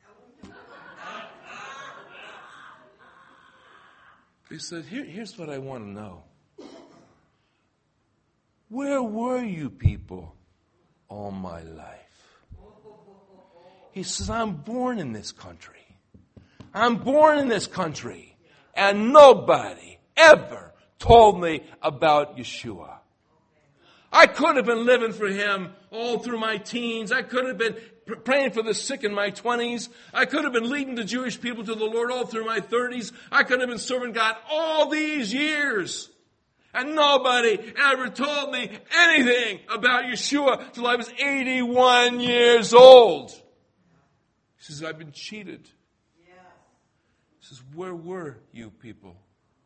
He said, here's what I want to know. Where were you people all my life? He says, I'm born in this country. I'm born in this country. And nobody ever told me about Yeshua. I could have been living for Him all through my teens. I could have been praying for the sick in my 20s. I could have been leading the Jewish people to the Lord all through my 30s. I could have been serving God all these years. And nobody ever told me anything about Yeshua till I was 81 years old. He says, I've been cheated. He says, where were you people?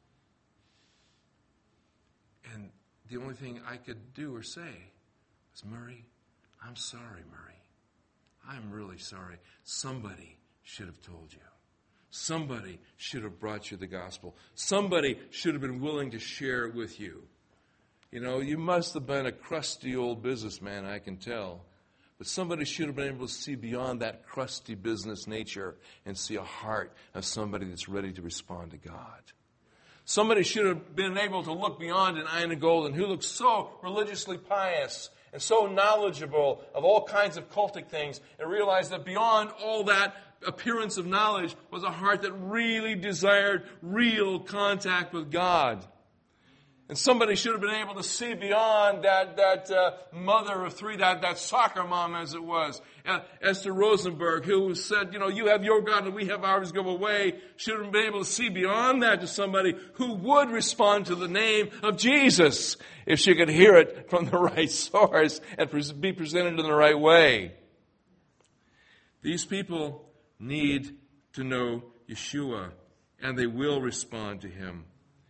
And the only thing I could do or say was, Murray, I'm sorry, Murray. I'm really sorry. Somebody should have told you. Somebody should have brought you the gospel. Somebody should have been willing to share it with you. You must have been a crusty old businessman, I can tell. But somebody should have been able to see beyond that crusty business nature and see a heart of somebody that's ready to respond to God. Somebody should have been able to look beyond an iron and gold and who looks so religiously pious and so knowledgeable of all kinds of cultic things and realize that beyond all that appearance of knowledge was a heart that really desired real contact with God. And somebody should have been able to see beyond that mother of three, that soccer mom as it was, Esther Rosenberg, who said, you have your God and we have ours, go away. Should have been able to see beyond that to somebody who would respond to the name of Jesus if she could hear it from the right source and be presented in the right way. These people need to know Yeshua, and they will respond to Him.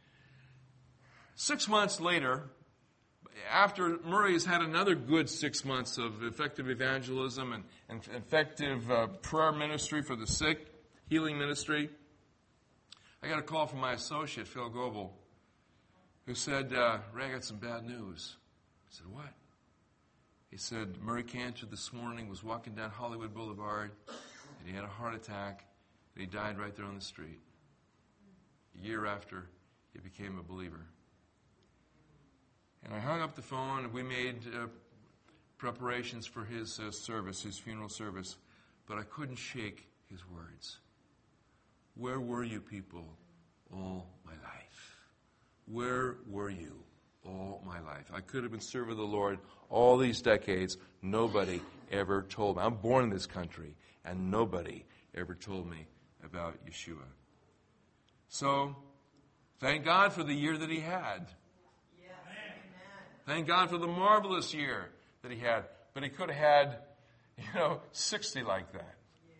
6 months later, after Murray has had another good 6 months of effective evangelism and effective prayer ministry for the sick, healing ministry, I got a call from my associate, Phil Goebel, who said, Ray, I got some bad news. I said, what? He said, Murray Cantor this morning was walking down Hollywood Boulevard, and he had a heart attack, and he died right there on the street. A year after he became a believer. And I hung up the phone, and we made preparations for his service, his funeral service, but I couldn't shake his words. Where were you people all my life? Where were you all my life? I could have been serving the Lord all these decades. Nobody ever told me. I'm born in this country, and nobody ever told me about Yeshua. So, thank God for the year that he had. Thank God for the marvelous year that he had. But he could have had, 60 like that.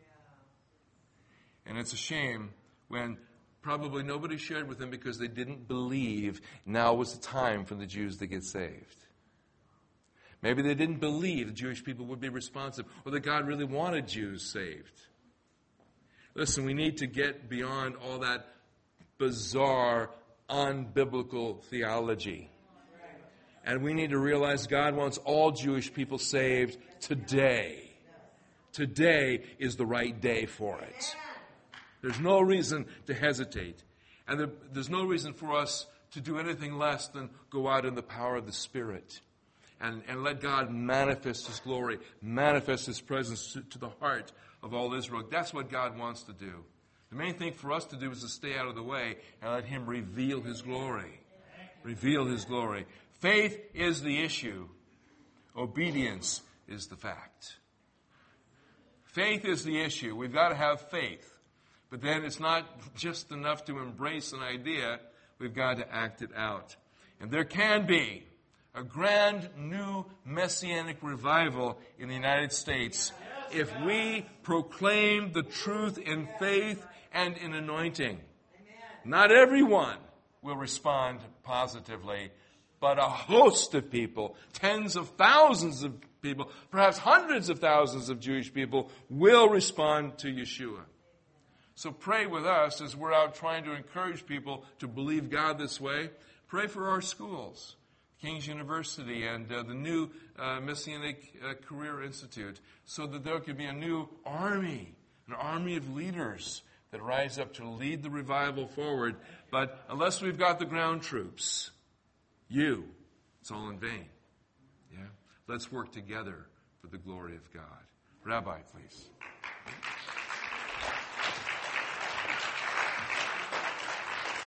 And it's a shame when probably nobody shared with him because they didn't believe now was the time for the Jews to get saved. Maybe they didn't believe the Jewish people would be responsive or that God really wanted Jews saved. Listen, we need to get beyond all that bizarre, unbiblical theology. And we need to realize God wants all Jewish people saved today. Today is the right day for it. There's no reason to hesitate. And there's no reason for us to do anything less than go out in the power of the Spirit and let God manifest His glory, manifest His presence to the heart of all Israel. That's what God wants to do. The main thing for us to do is to stay out of the way and let Him reveal His glory. Reveal His glory. Faith is the issue. Obedience is the fact. Faith is the issue. We've got to have faith. But then it's not just enough to embrace an idea. We've got to act it out. And there can be a grand new messianic revival in the United States if we proclaim the truth in faith and in anointing. Not everyone will respond positively, but a host of people, tens of thousands of people, perhaps hundreds of thousands of Jewish people will respond to Yeshua. So pray with us as we're out trying to encourage people to believe God this way. Pray for our schools, King's University and the new Messianic Career Institute, so that there could be a new army, an army of leaders that rise up to lead the revival forward. But unless we've got the ground troops, it's all in vain. Yeah? Let's work together for the glory of God. Rabbi, please.